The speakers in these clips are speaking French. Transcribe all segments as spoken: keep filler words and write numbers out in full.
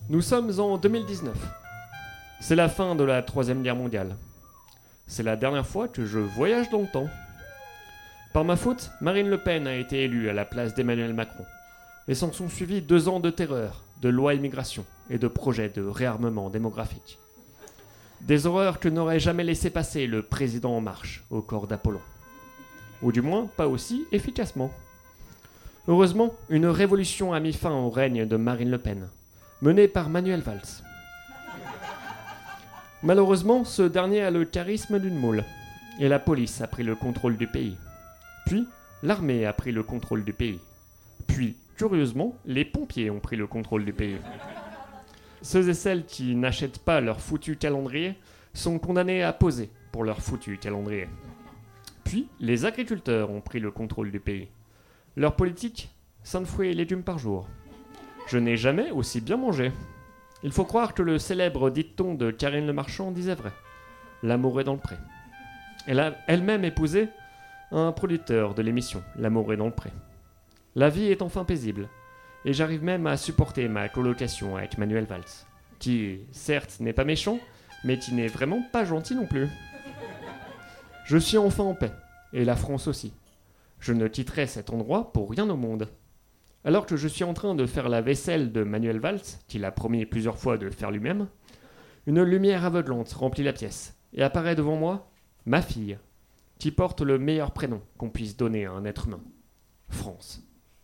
Nous sommes en deux mille dix-neuf. C'est la fin de la Troisième Guerre mondiale. C'est la dernière fois que je voyage dans le temps. Par ma faute, Marine Le Pen a été élue à la place d'Emmanuel Macron. Et s'en sont suivis deux ans de terreur, de lois immigration et de projets de réarmement démographique. Des horreurs que n'aurait jamais laissé passer le président En Marche au corps d'Apollon. Ou du moins, pas aussi efficacement. Heureusement, une révolution a mis fin au règne de Marine Le Pen, menée par Manuel Valls. Malheureusement, ce dernier a le charisme d'une moule, et la police a pris le contrôle du pays. Puis, l'armée a pris le contrôle du pays. Puis, curieusement, les pompiers ont pris le contrôle du pays. Ceux et celles qui n'achètent pas leur foutu calendrier sont condamnés à poser pour leur foutu calendrier. Puis, les agriculteurs ont pris le contrôle du pays. Leur politique, cinq fruits et légumes par jour. Je n'ai jamais aussi bien mangé. Il faut croire que le célèbre dicton de Karine Le Marchand disait vrai. L'amour est dans le pré. Elle a elle-même épousé un producteur de l'émission L'amour est dans le pré. La vie est enfin paisible. Et j'arrive même à supporter ma colocation avec Manuel Valls, qui, certes, n'est pas méchant, mais qui n'est vraiment pas gentil non plus. Je suis enfin en paix, et la France aussi. Je ne quitterai cet endroit pour rien au monde. Alors que je suis en train de faire la vaisselle de Manuel Valls, qu'il a promis plusieurs fois de faire lui-même, une lumière aveuglante remplit la pièce, et apparaît devant moi ma fille, qui porte le meilleur prénom qu'on puisse donner à un être humain. France.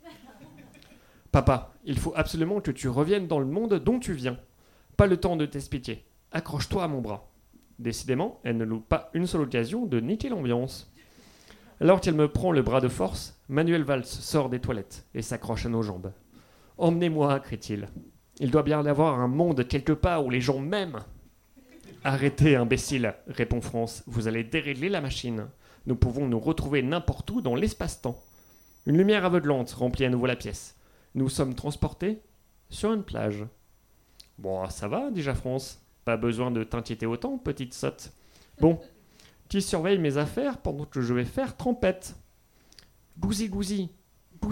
Papa, il faut absolument que tu reviennes dans le monde dont tu viens. Pas le temps de t'expliquer. Accroche-toi à mon bras. Décidément, elle ne loupe pas une seule occasion de niquer l'ambiance. Alors qu'elle me prend le bras de force, Manuel Valls sort des toilettes et s'accroche à nos jambes. « Emmenez-moi » crie-t-il. « Il doit bien y avoir un monde quelque part où les gens m'aiment. » « Arrêtez, imbécile » répond France. « Vous allez dérégler la machine. Nous pouvons nous retrouver n'importe où dans l'espace-temps. » Une lumière aveuglante remplit à nouveau la pièce. Nous sommes transportés sur une plage. « Bon, ça va, déjà France. Pas besoin de t'inquiéter autant, petite sotte. Bon, qui surveille mes affaires pendant que je vais faire trempette ? Gousi-gousi, gousi-gousi. »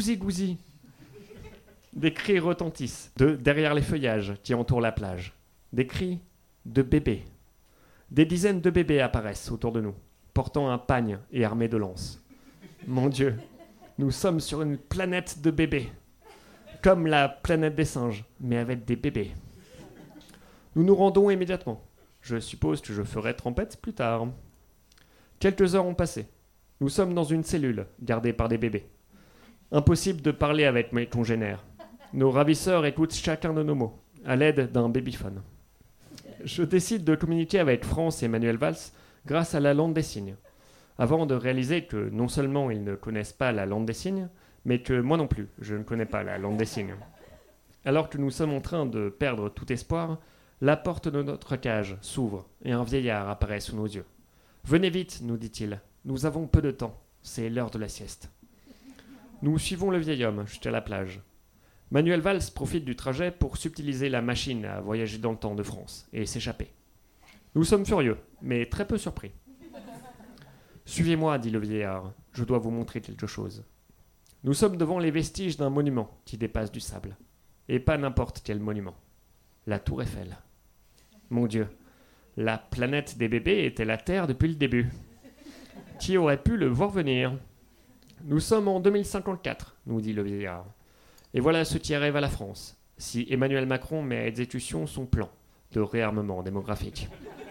Des cris retentissent de derrière les feuillages qui entourent la plage. Des cris de bébés. Des dizaines de bébés apparaissent autour de nous, portant un pagne et armés de lances. Mon Dieu, nous sommes sur une planète de bébés. Comme la planète des singes, mais avec des bébés. Nous nous rendons immédiatement. Je suppose que je ferai trempette plus tard. Quelques heures ont passé. Nous sommes dans une cellule, gardée par des bébés. Impossible de parler avec mes congénères. Nos ravisseurs écoutent chacun de nos mots, à l'aide d'un babyphone. Je décide de communiquer avec France et Manuel Valls grâce à la langue des signes, avant de réaliser que non seulement ils ne connaissent pas la langue des signes, mais que moi non plus, je ne connais pas la langue des signes. Alors que nous sommes en train de perdre tout espoir, la porte de notre cage s'ouvre et un vieillard apparaît sous nos yeux. « Venez vite, nous dit-il, nous avons peu de temps, c'est l'heure de la sieste. » Nous suivons le vieil homme jusqu'à la plage. Manuel Valls profite du trajet pour subtiliser la machine à voyager dans le temps de France et s'échapper. Nous sommes furieux, mais très peu surpris. « Suivez-moi, dit le vieillard, je dois vous montrer quelque chose. » Nous sommes devant les vestiges d'un monument qui dépasse du sable. Et pas n'importe quel monument. La Tour Eiffel. Mon Dieu, la planète des bébés était la Terre depuis le début. Qui aurait pu le voir venir ? Nous sommes en deux mille cinquante-quatre, nous dit le vieillard. Et voilà ce qui arrive à la France, si Emmanuel Macron met à exécution son plan de réarmement démographique.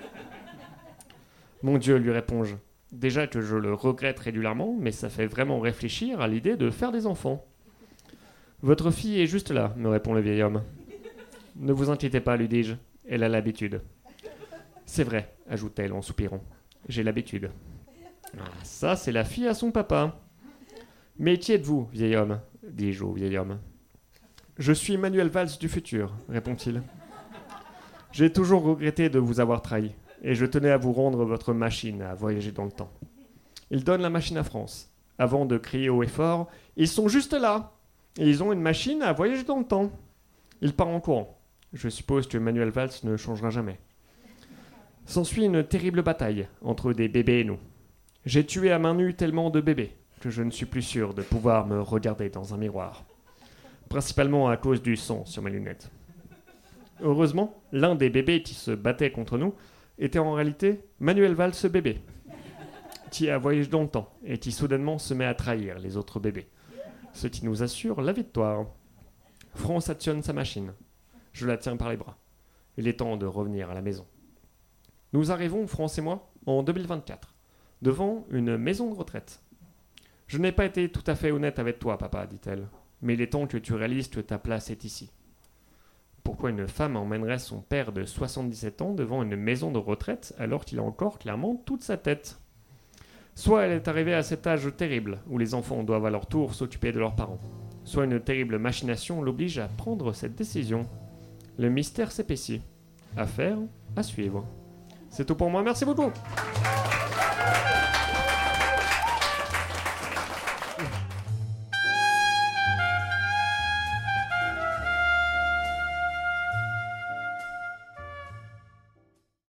Mon Dieu, lui réponds-je. Déjà que je le regrette régulièrement, mais ça fait vraiment réfléchir à l'idée de faire des enfants. « Votre fille est juste là, » me répond le vieil homme. « Ne vous inquiétez pas, lui dis-je, elle a l'habitude. »« C'est vrai, » ajoute-t-elle en soupirant, « j'ai l'habitude. »« Ah, ça, c'est la fille à son papa. »« Mais qui êtes-vous, vieil homme ?» dis-je au vieil homme. « Je suis Manuel Valls du futur, » répond-il. « J'ai toujours regretté de vous avoir trahi. Et je tenais à vous rendre votre machine à voyager dans le temps. » Il donne la machine à France, avant de crier haut et fort « Ils sont juste là ! Et ils ont une machine à voyager dans le temps. » Il part en courant. Je suppose que Manuel Valls ne changera jamais. S'ensuit une terrible bataille entre des bébés et nous. J'ai tué à main nue tellement de bébés que je ne suis plus sûr de pouvoir me regarder dans un miroir. Principalement à cause du sang sur mes lunettes. Heureusement, l'un des bébés qui se battait contre nous était en réalité Manuel Valls bébé, qui a voyagé dans le temps et qui soudainement se met à trahir les autres bébés, ce qui nous assure la victoire. France actionne sa machine. Je la tiens par les bras. Il est temps de revenir à la maison. Nous arrivons, France et moi, en deux mille vingt-quatre, devant une maison de retraite. Je n'ai pas été tout à fait honnête avec toi, papa, dit-elle, mais il est temps que tu réalises que ta place est ici. Pourquoi une femme emmènerait son père de soixante-dix-sept ans devant une maison de retraite alors qu'il a encore clairement toute sa tête ? Soit elle est arrivée à cet âge terrible où les enfants doivent à leur tour s'occuper de leurs parents, soit une terrible machination l'oblige à prendre cette décision. Le mystère s'épaissit. Affaire à suivre. C'est tout pour moi, merci beaucoup.